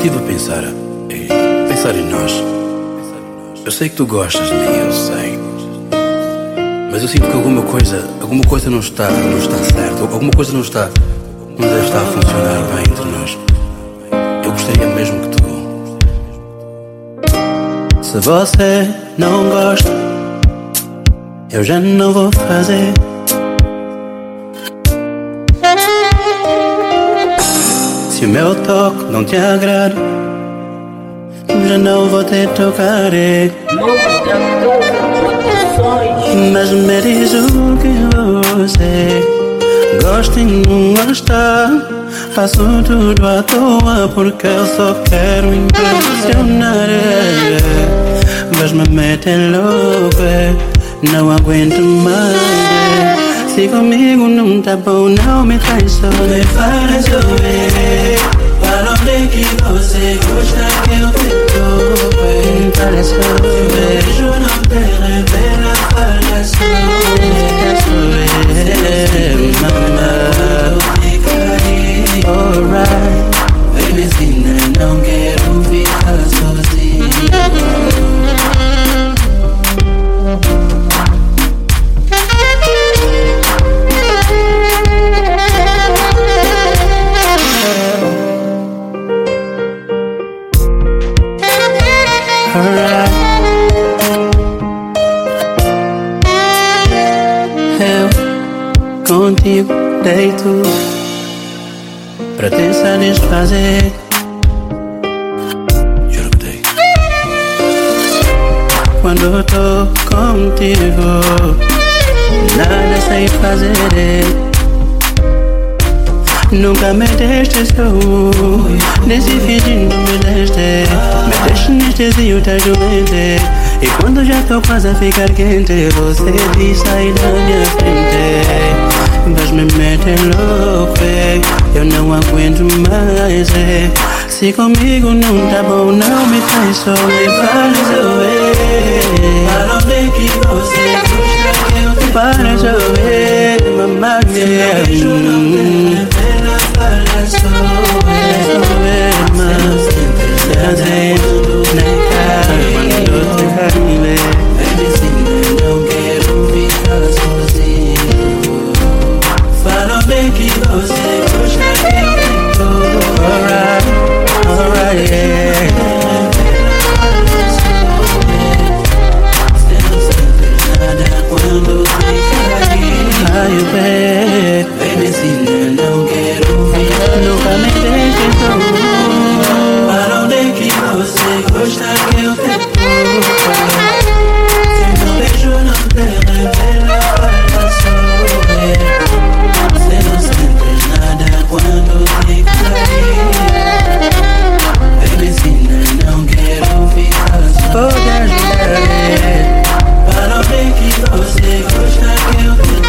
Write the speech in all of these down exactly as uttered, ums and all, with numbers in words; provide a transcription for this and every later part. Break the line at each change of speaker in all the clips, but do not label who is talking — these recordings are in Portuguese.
estive a pensar, e pensar em nós. Eu sei que tu gostas de mim, eu sei. Mas eu sinto que alguma coisa, alguma coisa não está, não está certa. Alguma coisa não está, não deve estar a funcionar bem entre nós. Eu gostaria mesmo que tu... Se você não gosta, eu já não vou fazer. Se o meu toque não te agrada, já não vou te tocar. Mas me diz o que você gosta e não gosta. Faço tudo à toa porque eu só quero impressionar. Mas me meter louco, não aguento mais. Se comigo não tá bom, não me traz só. Me faz chover. Para onde que você gosta que eu te toque? Para chover. Beijo não te revela, para chover. Chover, mamãe. Alright. Vem me ensina, não quero ficar sozinho. Eu contigo deito pra te satisfazer. Juro que dei. Quando eu tô contigo, nada sei fazer. Nunca me deste só, nesse fingindo me deste. Me deixa anestesia, tá doente. E quando já tô quase a ficar quente, você diz sai da minha frente. Mas me mete louco, eu não aguento mais. Se comigo não tá bom, não me faz só. Me faz chover. Para onde que você gosta que eu te para chover, mamãe. Se não me revela, para chover. Chover, mamãe. Se nem cai quando te caíle. Vem me ensina, não quero ficar sozinho. Para onde que você gosta que eu te toque? Alright, alright, yeah. Você não sente nada quando te cair. Ai, bem, vem me ensina, não quero ficar. Nunca me deixe só. Para onde que você gosta que eu te toque? Se meu beijo não te revela, para chover. Você não sente nada quando te cair. Vem me ensina, não quero ficar só. Pode ajudar. Para onde que você gosta que eu te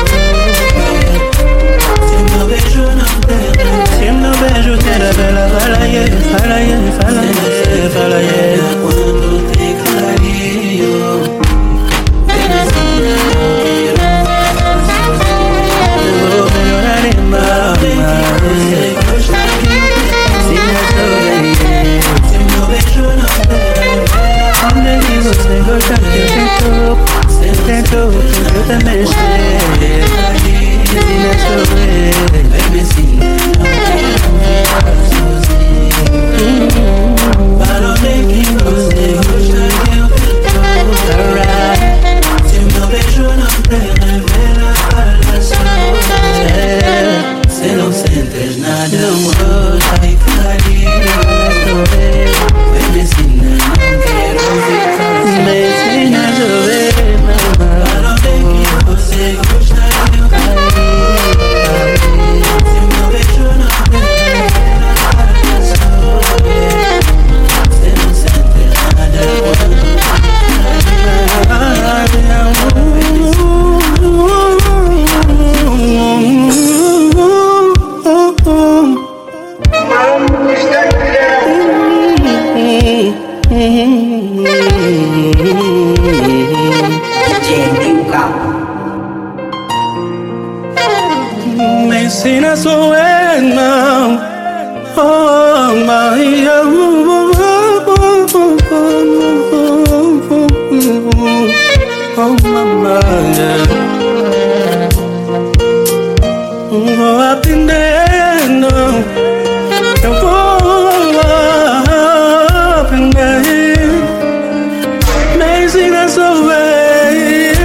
toque? Se meu beijo não te revela, se meu beijo te revela, fala yeah, fala yeah, fala yeah, fala yeah. Quando te clareio, vem me ensina, não quero ficar sozinho. Vou melhorar em mamãe. Você gosta que eu te se me sorrir. Se meu beijo não te revela, onde que você gosta que eu te toque? Se te toque, eu também sei. Se me sorrir, vem me ensina, não quero ficar sozinho. Para onde que você gosta que eu te toque? Alright. Se meu beijo não te revela, para chover. Se não sentes nada, não gosta e clareio. Vem me ensina, não quero ficar sozinho. Me ensina a chover, mamãe. Para onde que você gosta que eu te toque? Se meu beijo não te revela, para chover. Se não sentes nada quando te me ensina a sorrir, não. Oh, my, oh. Vou aprendendo, eu vou aprender. Me ensina a sorrir.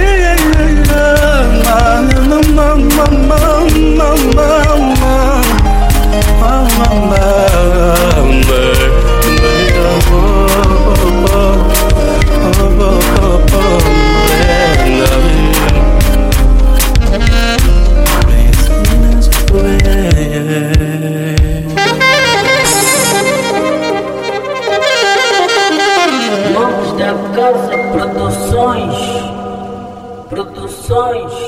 Mãos da Casa Produções, Produções.